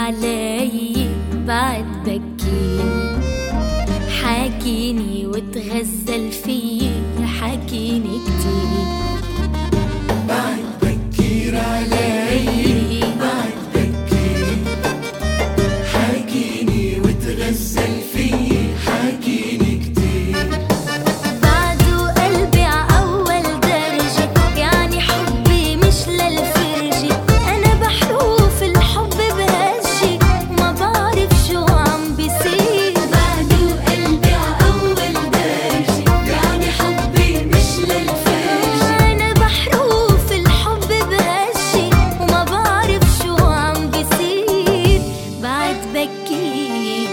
علي بعد بكيني، حاكيني وتغزل فيي، حاكيني كتير بعد بكير علي، بعد بكير حاكيني وتغزل فيي، حاكيني كتير بعده قلبي عأول درجة، يعني حبي مش للفرجة، أنا بحروف الحب بهجة وما بعرف شو عم بيصير. بعده قلبي عأول درجة، يعني حبي مش للفرجة، أنا بحروف الحب بهجة وما بعرف شو عم بيصير. بعد بكير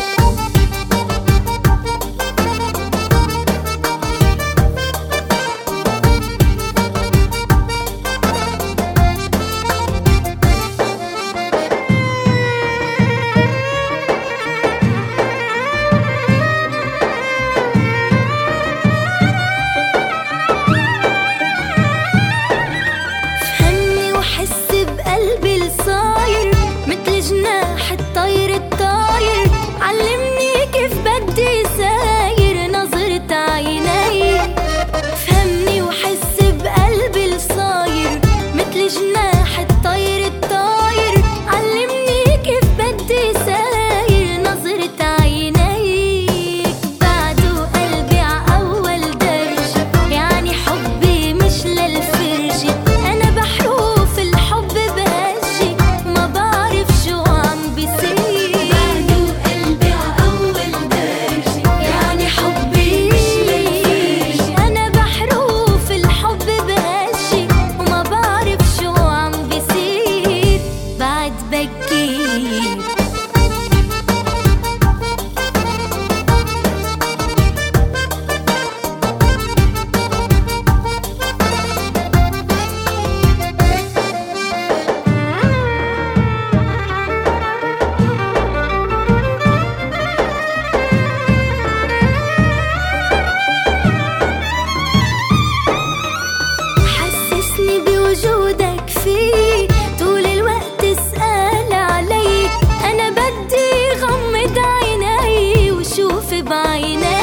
بقلبي الصاير متل جناح الطير الطاير، علمني كيف بدي ساير نظرة عيني. فهمني وحس بقلبي الصاير متل جناح الطير الطاير، علمني كيف بدي ساير نظرة عينيك. بعده قلبي عأول درجة، يعني حبي مش للفرجة، أنا بحروف الحب بهجة وما بعرف شو عم بيصير. بعده قلبي عأول درجة، يعني حبي مش للفرجة، أنا بحروف الحب بهجة وما بعرف شو عم بيصير. بعد بكير حسسني بوجودك في طول الوقت، اسأل علي، أنا بدي غمض عيني وشوف بعيني.